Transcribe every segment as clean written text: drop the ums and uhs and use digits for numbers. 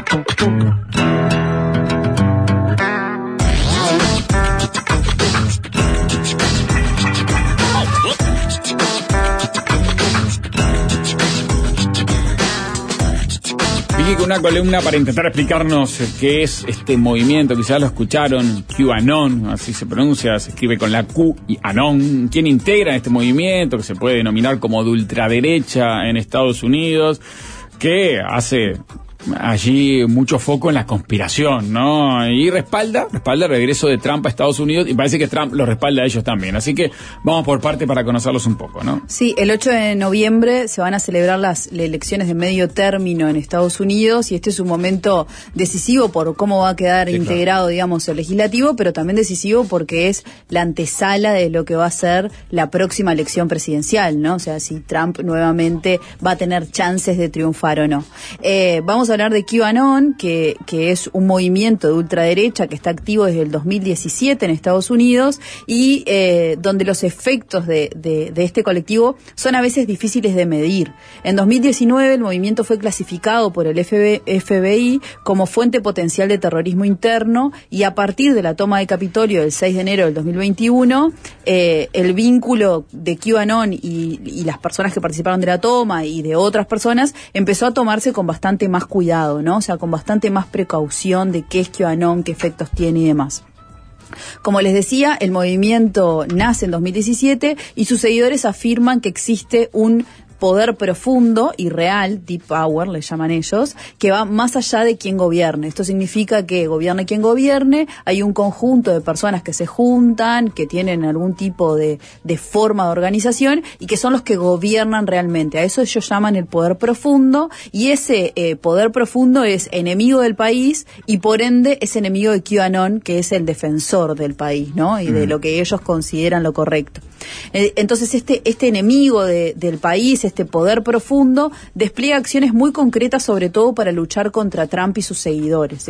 Una columna para intentar explicarnos qué es este movimiento, quizás lo escucharon, QAnon, así se pronuncia, se escribe con la Q y Anon. ¿Quién integra este movimiento que se puede denominar como de ultraderecha en Estados Unidos, que hace allí mucho foco en la conspiración, ¿no? Y respalda el regreso de Trump a Estados Unidos, y parece que Trump lo respalda a ellos también. Así que vamos por parte para conocerlos un poco, ¿no? Sí, el 8 de noviembre se van a celebrar las elecciones de medio término en Estados Unidos, y este es un momento decisivo por cómo va a quedar integrado, digamos, el legislativo, pero también decisivo porque es la antesala de lo que va a ser la próxima elección presidencial, ¿no? O sea, si Trump nuevamente va a tener chances de triunfar o no. Vamos a hablar de QAnon, que es un movimiento de ultraderecha que está activo desde el 2017 en Estados Unidos, y donde los efectos de este colectivo son a veces difíciles de medir. En 2019 el movimiento fue clasificado por el FBI como fuente potencial de terrorismo interno, y a partir de la toma de Capitolio del 6 de enero del 2021, el vínculo de QAnon y las personas que participaron de la toma y de otras personas empezó a tomarse con bastante más cuidado, ¿no? O sea, con bastante más precaución de qué es QAnon, qué efectos tiene y demás. Como les decía, el movimiento nace en 2017 y sus seguidores afirman que existe un poder profundo y real, deep power le llaman ellos, que va más allá de quien gobierne. Esto significa que gobierne quien gobierne, hay un conjunto de personas que se juntan, que tienen algún tipo de forma de organización y que son los que gobiernan realmente. A eso ellos llaman el poder profundo, y ese poder profundo es enemigo del país y por ende es enemigo de QAnon, que es el defensor del país, ¿no? Y de lo que ellos consideran lo correcto. Entonces este enemigo del país, este poder profundo, despliega acciones muy concretas, sobre todo para luchar contra Trump y sus seguidores.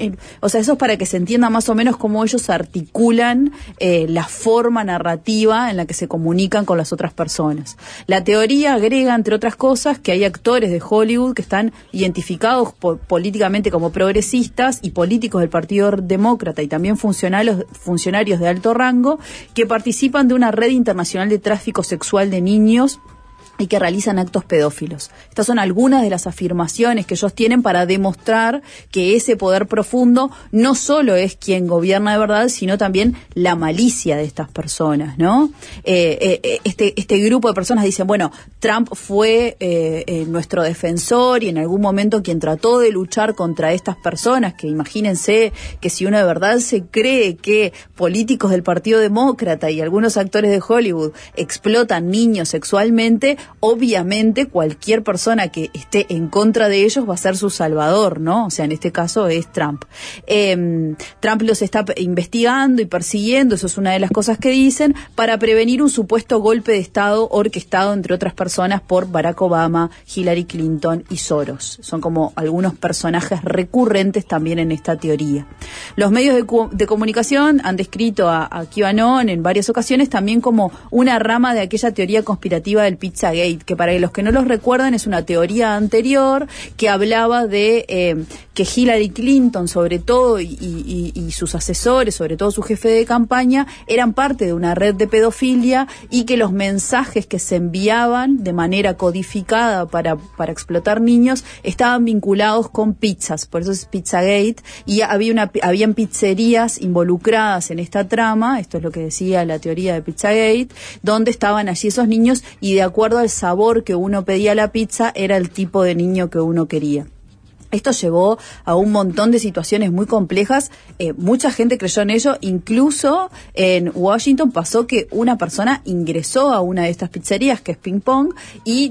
O sea, eso es para que se entienda más o menos cómo ellos articulan la forma narrativa en la que se comunican con las otras personas. La teoría agrega, entre otras cosas, que hay actores de Hollywood que están identificados políticamente como progresistas y políticos del Partido Demócrata y también funcionarios de alto rango que participan de una red internacional de tráfico sexual de niños y que realizan actos pedófilos. Estas son algunas de las afirmaciones que ellos tienen para demostrar que ese poder profundo no solo es quien gobierna de verdad, sino también la malicia de estas personas, ¿no? Este grupo de personas dicen, bueno, Trump fue nuestro defensor y en algún momento quien trató de luchar contra estas personas, que imagínense que si uno de verdad se cree que políticos del Partido Demócrata y algunos actores de Hollywood explotan niños sexualmente, obviamente cualquier persona que esté en contra de ellos va a ser su salvador, ¿no? O sea, en este caso es Trump. Trump los está investigando y persiguiendo, eso es una de las cosas que dicen, para prevenir un supuesto golpe de Estado orquestado, entre otras personas, por Barack Obama, Hillary Clinton y Soros. Son como algunos personajes recurrentes también en esta teoría. Los medios de comunicación han descrito a QAnon en varias ocasiones también como una rama de aquella teoría conspirativa del Pizzagate, que para los que no los recuerdan es una teoría anterior que hablaba de que Hillary Clinton, sobre todo, y sus asesores, sobre todo su jefe de campaña, eran parte de una red de pedofilia y que los mensajes que se enviaban de manera codificada para explotar niños estaban vinculados con pizzas, por eso es Pizzagate, y habían pizzerías involucradas en esta trama, esto es lo que decía la teoría de Pizzagate, donde estaban allí esos niños y de acuerdo al sabor que uno pedía la pizza era el tipo de niño que uno quería. Esto llevó a un montón de situaciones muy complejas, mucha gente creyó en ello, incluso en Washington pasó que una persona ingresó a una de estas pizzerías, que es Ping Pong, y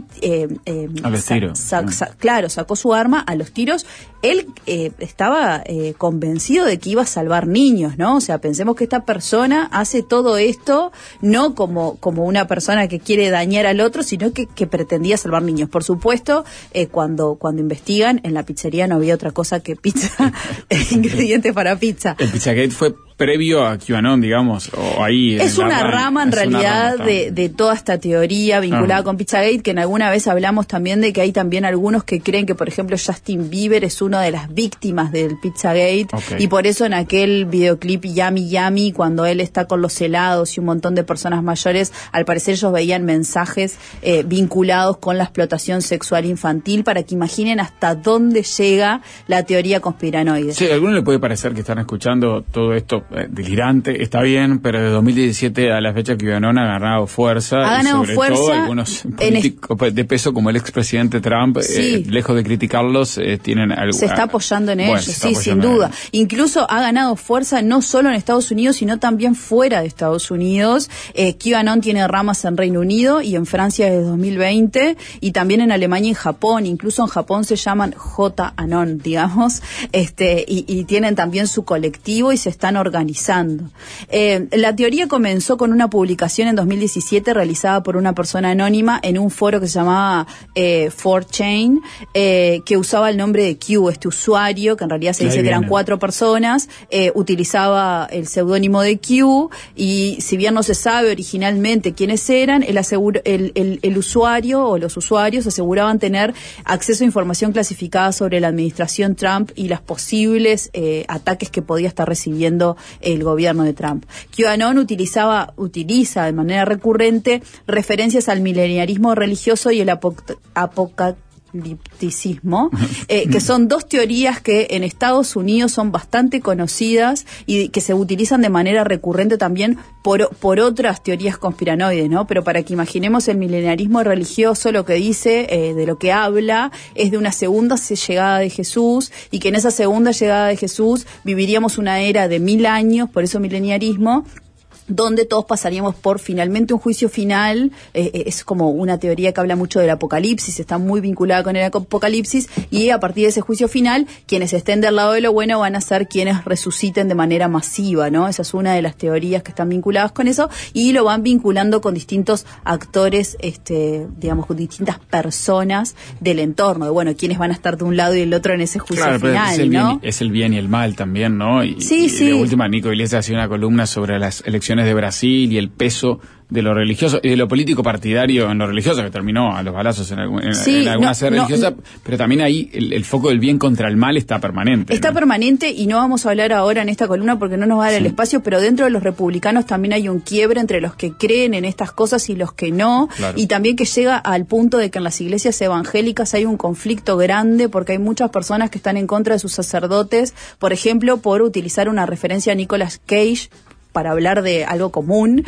sacó su arma a los tiros. Él estaba convencido de que iba a salvar niños, ¿no? O sea, pensemos que esta persona hace todo esto no como una persona que quiere dañar al otro, sino que pretendía salvar niños. Por supuesto, cuando investigan, en la pizzería no había otra cosa que pizza, ingredientes para pizza. El Pizzagate fue previo a QAnon, digamos, o ahí... Es una rama en realidad de toda esta teoría vinculada con Pizzagate, que en alguna vez hablamos también de que hay también algunos que creen que, por ejemplo, Justin Bieber es una de las víctimas del Pizzagate, y por eso en aquel videoclip Yummy Yummy, cuando él está con los helados y un montón de personas mayores, al parecer ellos veían mensajes vinculados con la explotación sexual infantil, para que imaginen hasta dónde llega la teoría conspiranoide. Sí, a algunos le puede parecer que están escuchando todo esto delirante, está bien, pero de 2017 a la fecha QAnon ha ganado fuerza. Ha ganado y sobre fuerza. Todo algunos políticos de peso como el expresidente Trump, lejos de criticarlos, tienen algo. Se está apoyando en ellos, sí, sin duda. Incluso ha ganado fuerza no solo en Estados Unidos, sino también fuera de Estados Unidos. QAnon tiene ramas en Reino Unido y en Francia desde 2020, y también en Alemania y en Japón. Incluso en Japón se llaman J-Anon, digamos, y tienen también su colectivo y se están organizando. La teoría comenzó con una publicación en 2017 realizada por una persona anónima en un foro que se llamaba 4chan, que usaba el nombre de Q, este usuario, que en realidad se dice que eran 4 personas, utilizaba el seudónimo de Q, y si bien no se sabe originalmente quiénes eran, el usuario o los usuarios aseguraban tener acceso a información clasificada sobre la administración Trump y las posibles ataques que podía estar recibiendo el gobierno de Trump. QAnon utiliza de manera recurrente referencias al mileniarismo religioso y el apocalipticismo, que son dos teorías que en Estados Unidos son bastante conocidas y que se utilizan de manera recurrente también por otras teorías conspiranoides, ¿no? Pero para que imaginemos el mileniarismo religioso, lo que dice, de lo que habla, es de una segunda llegada de Jesús, y que en esa segunda llegada de Jesús viviríamos una era de 1000 años, por eso mileniarismo, donde todos pasaríamos por finalmente un juicio final. Es como una teoría que habla mucho del apocalipsis, está muy vinculada con el apocalipsis, y a partir de ese juicio final, quienes estén del lado de lo bueno van a ser quienes resuciten de manera masiva, ¿no? Esa es una de las teorías que están vinculadas con eso, y lo van vinculando con distintos actores, digamos, con distintas personas del entorno, de bueno, quienes van a estar de un lado y del otro en ese juicio final, ¿no? Es el bien y el mal también, ¿no? Y de última, Nico Iglesias hacía una columna sobre las elecciones de Brasil y el peso de lo religioso y de lo político partidario en lo religioso, que terminó a los balazos en alguna sede religiosa, pero también ahí el foco del bien contra el mal está permanente. Está permanente, y no vamos a hablar ahora en esta columna porque no nos va a dar el espacio, pero dentro de los republicanos también hay un quiebre entre los que creen en estas cosas y los que no, y también que llega al punto de que en las iglesias evangélicas hay un conflicto grande, porque hay muchas personas que están en contra de sus sacerdotes, por ejemplo, por utilizar una referencia a Nicolas Cage para hablar de algo común,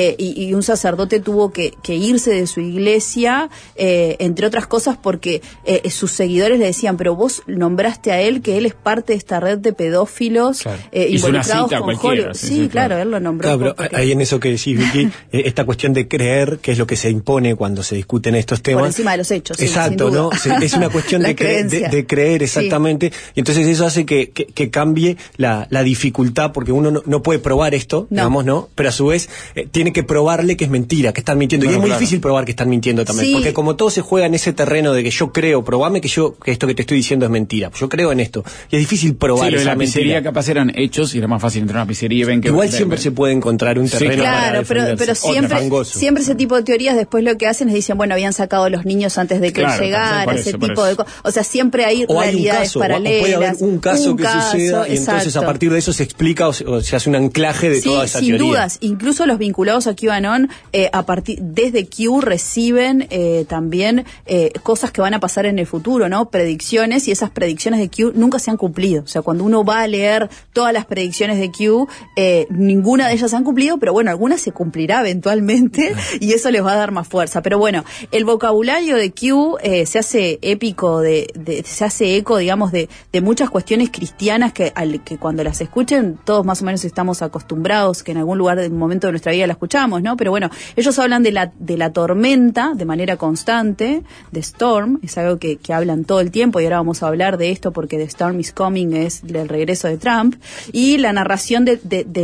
y un sacerdote tuvo que irse de su iglesia, entre otras cosas porque sus seguidores le decían, pero vos nombraste a él, que él es parte de esta red de pedófilos involucrados con Hollywood. Sí, claro, él lo nombró. Claro, pero hay en eso que decís, Vicky, esta cuestión de creer, que es lo que se impone cuando se discuten estos temas. Por encima de los hechos. Exacto, ¿no? Es una cuestión de creer, exactamente. Y entonces eso hace que cambie la dificultad, porque uno no puede probar esto, digamos, ¿no? Pero a su vez tiene que probarle que es mentira, que están mintiendo. Y es muy difícil probar que están mintiendo también, porque como todo se juega en ese terreno de que yo creo, probame que esto que te estoy diciendo es mentira. Yo creo en esto. Y es difícil probar esa la mentira. Pizzería capaz eran hechos y era más fácil entrar a una pizzería y ven que... Igual siempre se puede encontrar un terreno para defenderse. pero siempre ese tipo de teorías después lo que hacen es dicen, bueno, habían sacado a los niños antes de que llegara, ese tipo de cosas. O sea, siempre hay realidades paralelas. O puede haber un caso que suceda, y entonces a partir de eso se explica o se hace un anclaje de toda esa teoría. Sin dudas, incluso los vinculados a QAnon, desde Q reciben también cosas que van a pasar en el futuro, ¿no? Predicciones, y esas predicciones de Q nunca se han cumplido. O sea, cuando uno va a leer todas las predicciones de Q, ninguna de ellas se han cumplido, pero bueno, algunas se cumplirá eventualmente y eso les va a dar más fuerza. Pero bueno, el vocabulario de Q se hace épico, se hace eco, digamos, de muchas cuestiones cristianas que cuando las escuchen todos más o menos estamos acostumbrados, que en algún lugar del momento de nuestra vida la escuchamos, ¿no? Pero bueno, ellos hablan de la tormenta de manera constante, de Storm, es algo que hablan todo el tiempo, y ahora vamos a hablar de esto porque The Storm is Coming es el regreso de Trump, y la narración del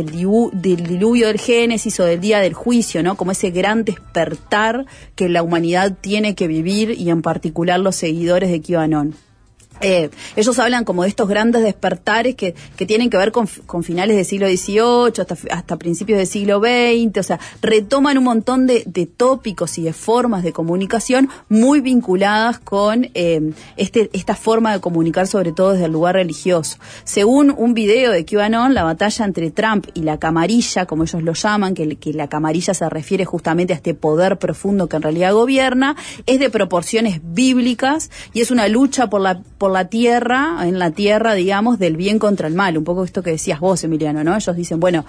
diluvio del Génesis o del día del juicio, ¿no? Como ese gran despertar que la humanidad tiene que vivir, y en particular los seguidores de QAnon. Ellos hablan como de estos grandes despertares que tienen que ver con finales del siglo XVIII hasta principios del siglo XX, o sea, retoman un montón de tópicos y de formas de comunicación muy vinculadas con esta forma de comunicar, sobre todo desde el lugar religioso. Según un video de QAnon, la batalla entre Trump y la camarilla, como ellos lo llaman, que la camarilla se refiere justamente a este poder profundo que en realidad gobierna, es de proporciones bíblicas y es una lucha por la tierra, digamos, del bien contra el mal. Un poco esto que decías vos, Emiliano, ¿no? Ellos dicen, bueno,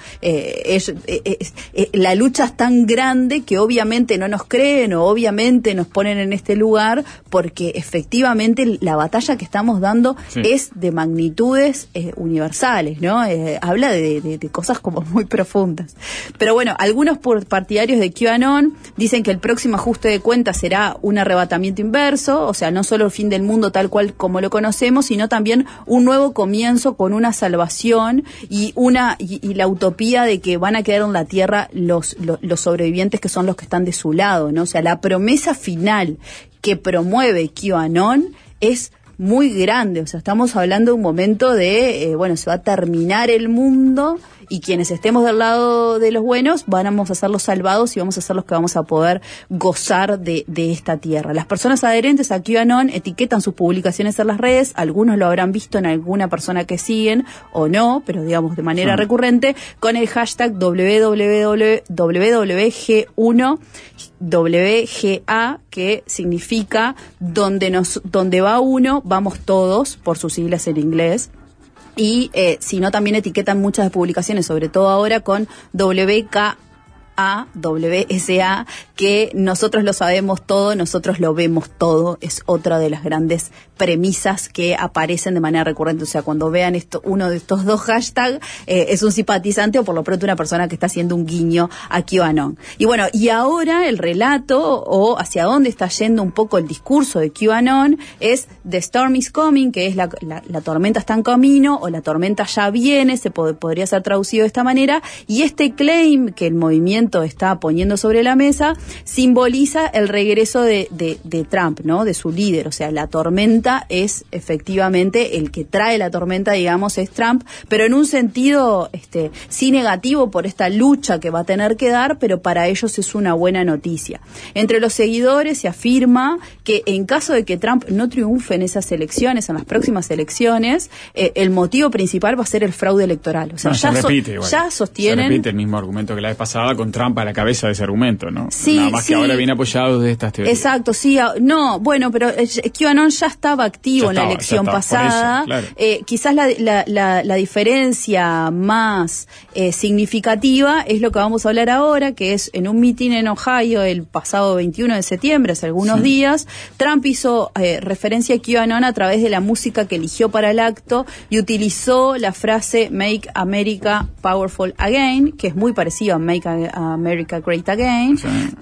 la lucha es tan grande que obviamente no nos creen o obviamente nos ponen en este lugar porque efectivamente la batalla que estamos dando es de magnitudes universales, ¿no? Habla de cosas como muy profundas. Pero bueno, algunos partidarios de QAnon dicen que el próximo ajuste de cuentas será un arrebatamiento inverso, o sea, no solo el fin del mundo tal cual como lo conocemos, sino también un nuevo comienzo con una salvación y la utopía de que van a quedar en la tierra los sobrevivientes, que son los que están de su lado, ¿no? O sea, la promesa final que promueve QAnon es muy grande, o sea, estamos hablando de un momento de, se va a terminar el mundo y quienes estemos del lado de los buenos vamos a ser los salvados y vamos a ser los que vamos a poder gozar de esta tierra. Las personas adherentes a QAnon etiquetan sus publicaciones en las redes, algunos lo habrán visto en alguna persona que siguen o no, pero digamos de manera recurrente, con el hashtag WWG1WGA, que significa donde va uno, vamos todos, por sus siglas en inglés. Y si no, también etiquetan muchas publicaciones, sobre todo ahora con WKA, WSA, que nosotros lo sabemos todo, nosotros lo vemos todo, es otra de las grandes premisas que aparecen de manera recurrente. O sea, cuando vean uno de estos dos hashtags, es un simpatizante o por lo pronto una persona que está haciendo un guiño a QAnon. Y bueno, y ahora el relato o hacia dónde está yendo un poco el discurso de QAnon es The Storm is Coming, que es la tormenta está en camino o la tormenta ya viene, podría ser traducido de esta manera, y este claim que el movimiento está poniendo sobre la mesa simboliza el regreso de Trump, ¿no? De su líder. O sea, la tormenta es efectivamente el que trae la tormenta, digamos, es Trump, pero en un sentido sí negativo por esta lucha que va a tener que dar, pero para ellos es una buena noticia. Entre los seguidores se afirma que en caso de que Trump no triunfe en esas elecciones, en las próximas elecciones, el motivo principal va a ser el fraude electoral. O sea, ya sostienen... Se repite el mismo argumento que la vez pasada con Trump a la cabeza de ese argumento, ¿no? Sí, nada más que ahora viene apoyado de estas teorías. Exacto, sí. No, bueno, pero QAnon ya estaba activo en la elección pasada. Eso, claro. Quizás la diferencia más significativa es lo que vamos a hablar ahora, que es en un mitin en Ohio el pasado 21 de septiembre, hace algunos días, Trump hizo referencia a QAnon a través de la música que eligió para el acto y utilizó la frase Make America Powerful Again, que es muy parecido a Make America Great Again,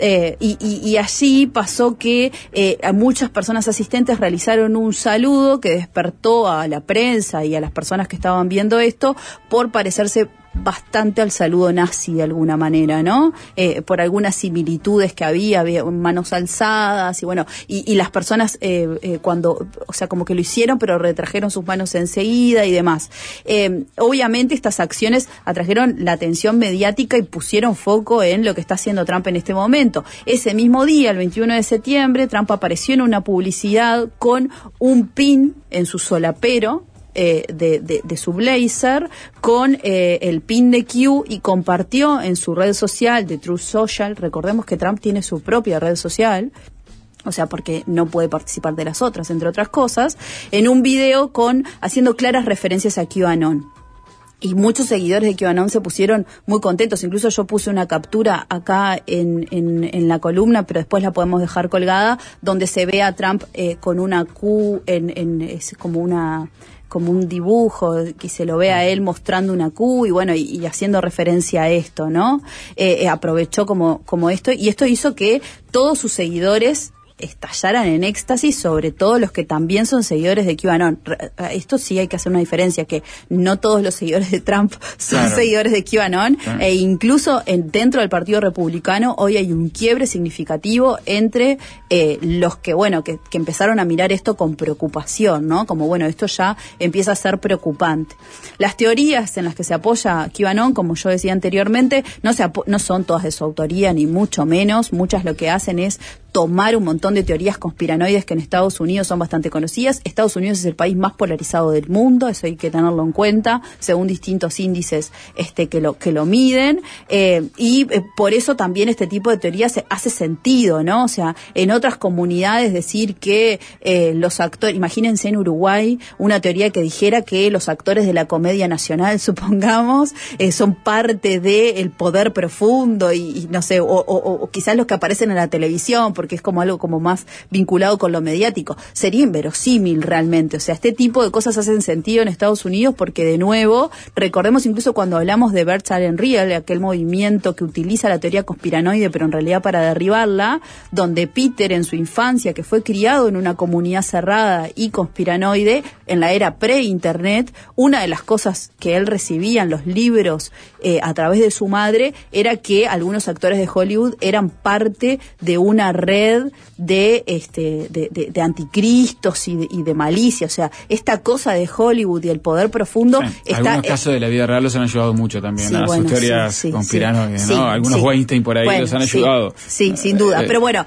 y allí pasó que muchas personas asistentes realizaron un saludo que despertó a la prensa y a las personas que estaban viendo esto por parecerse bastante al saludo nazi de alguna manera, ¿no? Por algunas similitudes que había manos alzadas y bueno, y las personas cuando, o sea, como que lo hicieron pero retrajeron sus manos enseguida y demás. Obviamente estas acciones atrajeron la atención mediática y pusieron foco en lo que está haciendo Trump en este momento. Ese mismo día, el 21 de septiembre, Trump apareció en una publicidad con un pin en su solapero de su blazer con el pin de Q y compartió en su red social de Truth Social. Recordemos que Trump tiene su propia red social, o sea, porque no puede participar de las otras, entre otras cosas, en un video haciendo claras referencias a QAnon. Y muchos seguidores de QAnon se pusieron muy contentos. Incluso yo puse una captura acá en la columna, pero después la podemos dejar colgada, donde se ve a Trump con una Q es como un dibujo, que se lo ve a él mostrando una Q y bueno, y haciendo referencia a esto, ¿no? Aprovechó como esto, y esto hizo que todos sus seguidores estallaran en éxtasis, sobre todo los que también son seguidores de QAnon. Esto sí hay que hacer una diferencia, que no todos los seguidores de Trump son seguidores de QAnon, e incluso dentro del Partido Republicano hoy hay un quiebre significativo entre los que, bueno, que empezaron a mirar esto con preocupación, ¿no? Como, bueno, esto ya empieza a ser preocupante. Las teorías en las que se apoya QAnon, como yo decía anteriormente, no son todas de su autoría, ni mucho menos. Muchas lo que hacen es tomar un montón de teorías conspiranoides que en Estados Unidos son bastante conocidas. Estados Unidos es el país más polarizado del mundo, eso hay que tenerlo en cuenta, según distintos índices que lo miden, y por eso también este tipo de teorías hace sentido, ¿no? O sea, en otras comunidades decir que los actores, imagínense en Uruguay, una teoría que dijera que los actores de la comedia nacional, supongamos, son parte del poder profundo y no sé, o quizás los que aparecen en la televisión, porque es como algo como más vinculado con lo mediático. Sería inverosímil realmente. O sea, este tipo de cosas hacen sentido en Estados Unidos porque, de nuevo, recordemos incluso cuando hablamos de Birds Aren't Real, aquel movimiento que utiliza la teoría conspiranoide, pero en realidad para derribarla, donde Peter en su infancia, que fue criado en una comunidad cerrada y conspiranoide, en la era pre-internet, una de las cosas que él recibía en los libros a través de su madre era que algunos actores de Hollywood eran parte de una red de anticristos y de malicia. O sea, esta cosa de Hollywood y el poder profundo algunos casos de la vida real los han ayudado mucho también, sí, sus teorías conspiranoides, ¿no? Algunos Weinstein por ahí los han ayudado. Sí, sin duda. Pero bueno,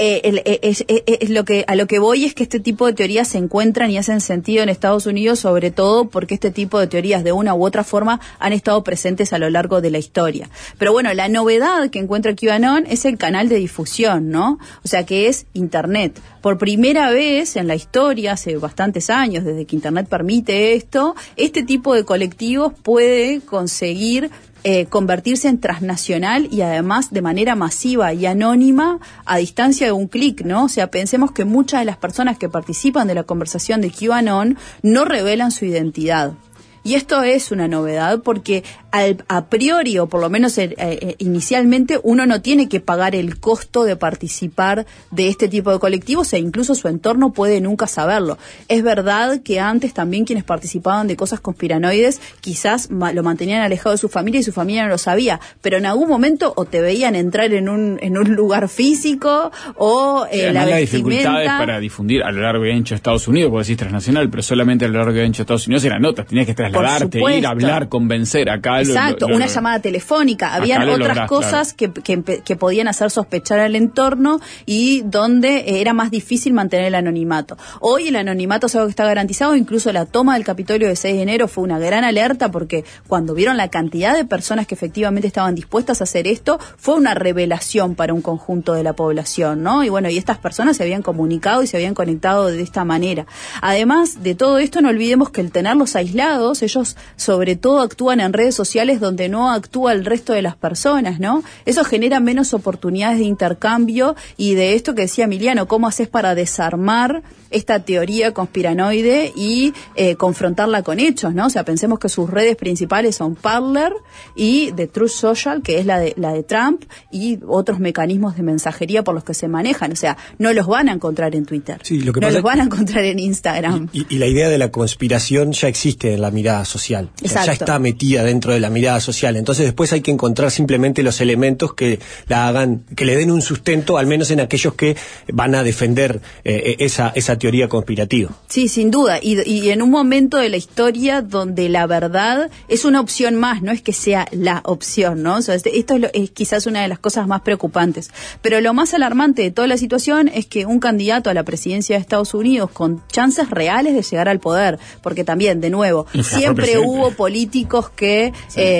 a lo que voy es que este tipo de teorías se encuentran y hacen sentido en Estados Unidos, sobre todo porque este tipo de teorías de una u otra forma han estado presentes a lo largo de la historia. Pero bueno, la novedad que encuentra QAnon es el canal de difusión, ¿no? O sea, que es Internet. Por primera vez en la historia, hace bastantes años, desde que Internet permite esto, este tipo de colectivos puede conseguir convertirse en transnacional y además de manera masiva y anónima a distancia de un clic, ¿no? O sea, pensemos que muchas de las personas que participan de la conversación de QAnon no revelan su identidad. Y esto es una novedad porque a priori, o por lo menos inicialmente, uno no tiene que pagar el costo de participar de este tipo de colectivos e incluso su entorno puede nunca saberlo. Es verdad que antes también quienes participaban de cosas conspiranoides quizás lo mantenían alejado de su familia y su familia no lo sabía, pero en algún momento o te veían entrar en un lugar físico o la vestimenta. Dificultades para difundir a lo largo y ancho de Estados Unidos, porque decís transnacional, pero solamente a lo largo y ancho de Estados Unidos eran notas, tenías que trasladarte, ir a hablar, convencer acá. Exacto, una llamada telefónica. Habían otras cosas que podían hacer sospechar al entorno y donde era más difícil mantener el anonimato. Hoy el anonimato es algo que está garantizado, incluso la toma del Capitolio de 6 de enero fue una gran alerta porque cuando vieron la cantidad de personas que efectivamente estaban dispuestas a hacer esto, fue una revelación para un conjunto de la población, ¿no? Y bueno, y estas personas se habían comunicado y se habían conectado de esta manera. Además de todo esto, no olvidemos que el tenerlos aislados, ellos sobre todo actúan en redes sociales donde no actúa el resto de las personas, ¿no? Eso genera menos oportunidades de intercambio y de esto que decía Emiliano, ¿cómo haces para desarmar esta teoría conspiranoide y confrontarla con hechos, ¿no? O sea, pensemos que sus redes principales son Parler y The Truth Social, que es la de Trump, y otros mecanismos de mensajería por los que se manejan. O sea, no los van a encontrar en Twitter, sí, lo que no los van a encontrar en Instagram. Y la idea de la conspiración ya existe en la mirada social. O sea, ya está metida dentro de la mirada social. Entonces después hay que encontrar simplemente los elementos que la hagan, que le den un sustento, al menos en aquellos que van a defender esa teoría conspirativa. Sí, sin duda. Y en un momento de la historia donde la verdad es una opción más, no es que sea la opción, ¿no? O sea, esto es quizás una de las cosas más preocupantes. Pero lo más alarmante de toda la situación es que un candidato a la presidencia de Estados Unidos con chances reales de llegar al poder, porque también, de nuevo, siempre hubo políticos que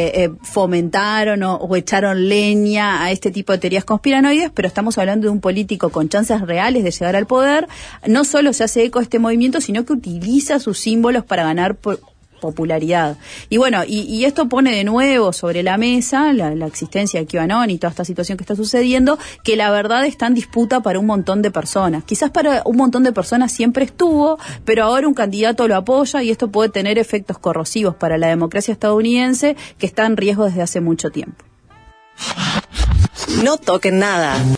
fomentaron o echaron leña a este tipo de teorías conspiranoides, pero estamos hablando de un político con chances reales de llegar al poder. No solo se hace eco de este movimiento, sino que utiliza sus símbolos para ganar popularidad. Y bueno, y esto pone de nuevo sobre la mesa la existencia de QAnon y toda esta situación que está sucediendo, que la verdad está en disputa para un montón de personas. Quizás para un montón de personas siempre estuvo, pero ahora un candidato lo apoya y esto puede tener efectos corrosivos para la democracia estadounidense que está en riesgo desde hace mucho tiempo. No toquen nada.